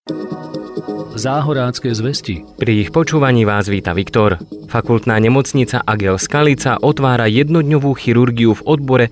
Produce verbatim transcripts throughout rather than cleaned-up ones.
Záhorácké zvesti. Pri ich počúvaní vás víta Viktor. Fakultná nemocnica Agel Skalica otvára jednodňovú chirurgiu v odbore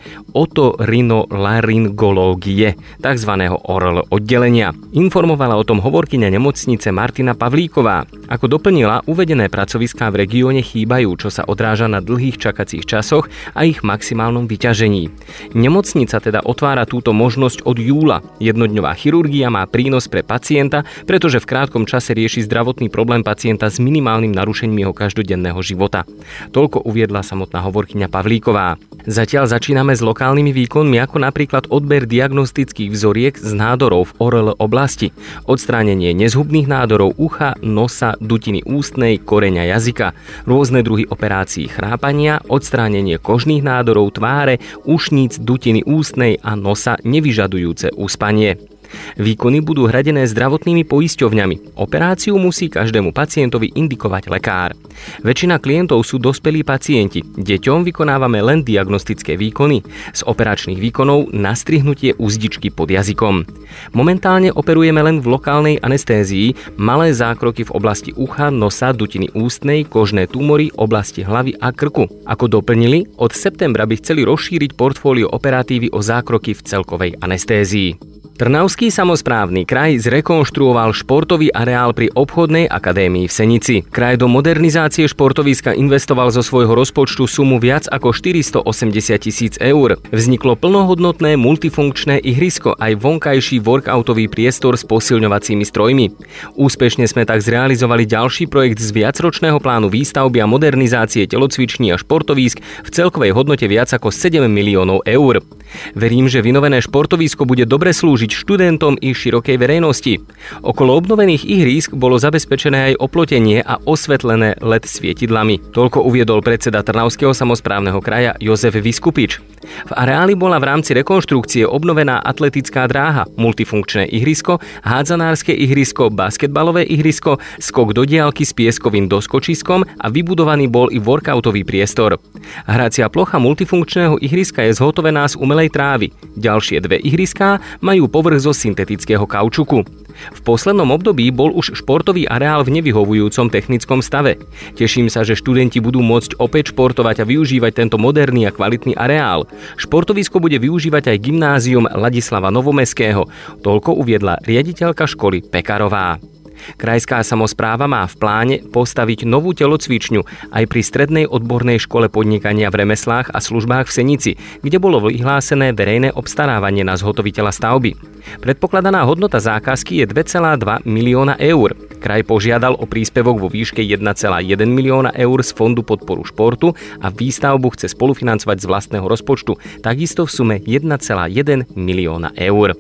otorinolaryngológie, tzv. O R L oddelenia. Informovala o tom hovorkyňa nemocnice Martina Pavlíková. Ako doplnila, uvedené pracoviská v regióne chýbajú, čo sa odráža na dlhých čakacích časoch a ich maximálnom vyťažení. Nemocnica teda otvára túto možnosť od júla. Jednodňová chirurgia má prínos pre pacienta, pretože v krátkom čase rieši zdravotný problém pacienta s minimálnym narušením jeho každodenného života. Toľko uviedla samotná hovorkyňa Pavlíková. Zatiaľ začíname s lokálnymi výkonmi, ako napríklad odber diagnostických vzoriek z nádorov v O R L oblasti, odstránenie nezhubných nádorov ucha, nosa, dutiny ústnej, koreňa jazyka, rôzne druhy operácií chrápania, odstránenie kožných nádorov tváre, ušníc, dutiny ústnej a nosa nevyžadujúce uspanie. Výkony budú hradené zdravotnými poisťovňami. Operáciu musí každému pacientovi indikovať lekár. Väčšina klientov sú dospelí pacienti. Deťom vykonávame len diagnostické výkony. Z operačných výkonov nastrihnutie uzdičky pod jazykom. Momentálne operujeme len v lokálnej anestézii, malé zákroky v oblasti ucha, nosa, dutiny ústnej, kožné tumory, oblasti hlavy a krku. Ako doplnili, od septembra by chceli rozšíriť portfólio operatívy o zákroky v celkovej anestézii. Trnavský samosprávny kraj zrekonštruoval športový areál pri obchodnej akadémii v Senici. Kraj do modernizácie športoviska investoval zo svojho rozpočtu sumu viac ako štyristoosemdesiat tisíc eur. Vzniklo plnohodnotné multifunkčné ihrisko aj vonkajší workoutový priestor s posilňovacími strojmi. Úspešne sme tak zrealizovali ďalší projekt z viacročného plánu výstavby a modernizácie telocviční a športovísk v celkovej hodnote viac ako sedem miliónov eur. Verím, že vynovené športovisko bude dobre slúžiť študentom i širokej verejnosti. Okolo obnovených ihrísk bolo zabezpečené aj oplotenie a osvetlené el é dé svietidlami. Toľko uviedol predseda Trnavského samosprávneho kraja Jozef Viskupič. V areáli bola v rámci rekonštrukcie obnovená atletická dráha, multifunkčné ihrisko, hádzanárske ihrisko, basketbalové ihrisko, skok do diaľky s pieskovým doskočiskom a vybudovaný bol i workoutový priestor. Hracia plocha multifunkčného ihriska je zhotovená z umelej trávy. Ďalšie dve ihriská majú povrch zo syntetického kaučuku. V poslednom období bol už športový areál v nevyhovujúcom technickom stave. Teším sa, že študenti budú môcť opäť športovať a využívať tento moderný a kvalitný areál. Športovisko bude využívať aj gymnázium Ladislava Novomeského. Toľko uviedla riaditeľka školy Pekarová. Krajská samospráva má v pláne postaviť novú telocvičňu aj pri strednej odbornej škole podnikania v remeslách a službách v Senici, kde bolo vyhlásené verejné obstarávanie na zhotoviteľa stavby. Predpokladaná hodnota zákazky je dva celé dva milióna eur. Kraj požiadal o príspevok vo výške jeden celé jeden milióna eur z Fondu podporu športu a výstavbu chce spolufinancovať z vlastného rozpočtu, takisto v sume jeden celé jeden milióna eur.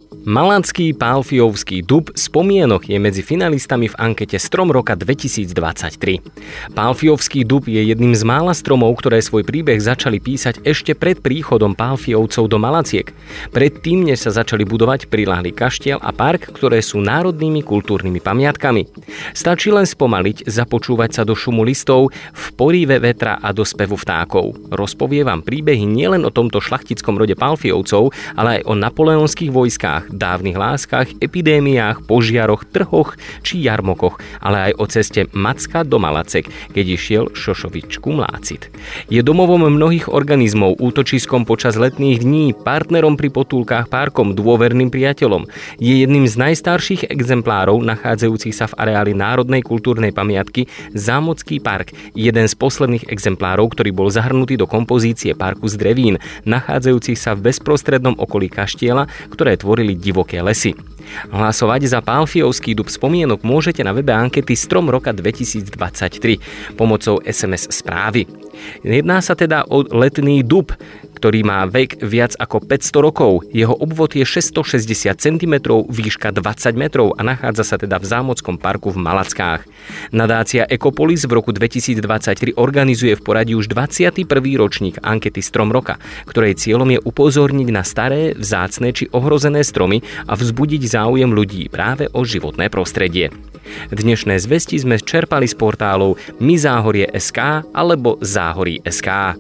Malacký Pálfiovský dub spomienok je medzi finalistami v ankete Strom roka dvetisícdvadsaťtri. Pálfiovský dub je jedným z mála stromov, ktoré svoj príbeh začali písať ešte pred príchodom Pálfiovcov do Malaciek. Predtým, než sa začali budovať, priľahlý kaštiel a park, ktoré sú národnými kultúrnymi pamiatkami. Stačí len spomaliť, započúvať sa do šumu listov, v poríve vetra a do spevu vtákov. Rozpovie vám príbehy nielen o tomto šlachtickom rode Pálfiovcov, ale aj o napoleonských vojskách, dávnych láskach, epidémiách, požiaroch, trhoch či jarmokoch, ale aj o ceste Macka do Malacek, keď išiel Šošovičku mlácit. Je domovom mnohých organizmov, útočiskom počas letných dní, partnerom pri potulkách, parkom, dôverným priateľom. Je jedným z najstarších exemplárov nachádzajúcich sa v areáli národnej kultúrnej pamiatky Zámocký park, jeden z posledných exemplárov, ktorý bol zahrnutý do kompozície parku z drevín, nachádzajúcich sa v bezprostrednom okolí kaštieľa, ktoré tvorili divoké lesy. Hlasovať za Pálfiovský dub spomienok môžete na webe ankety Strom roka dvetisícdvadsaťtri pomocou es em es správy. Jedná sa teda o letný dub, ktorý má vek viac ako päťsto rokov. Jeho obvod je šesťstošesťdesiat centimetrov, výška dvadsať metrov a nachádza sa teda v Zámockom parku v Malackách. Nadácia Ekopolis v roku dvetisícdvadsaťtri organizuje v poradí už dvadsiaty prvý ročník ankety Strom roka, ktorej cieľom je upozorniť na staré, vzácne či ohrozené stromy a vzbudiť záujem ľudí práve o životné prostredie. Dnešné zvesti sme čerpali z portálov myzáhorie bodka es ká alebo záhorí bodka es ká.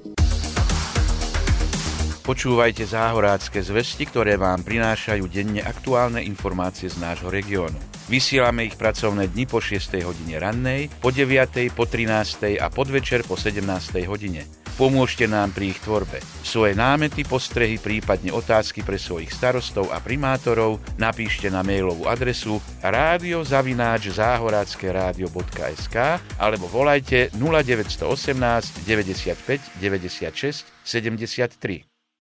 Počúvajte záhorácké zvesti, ktoré vám prinášajú denne aktuálne informácie z nášho regiónu. Vysielame ich pracovné dni po šiestej hodine rannej, po deviatej, po trinástej a podvečer po sedemnástej hodine. Pomôžte nám pri ich tvorbe. Svoje námety, postrehy, prípadne otázky pre svojich starostov a primátorov napíšte na mailovú adresu rádio zavináč záhoracké rádio bodka es ká alebo volajte nula deväť jedna osem deväťdesiatpäť deväťdesiatšesť sedemdesiattri.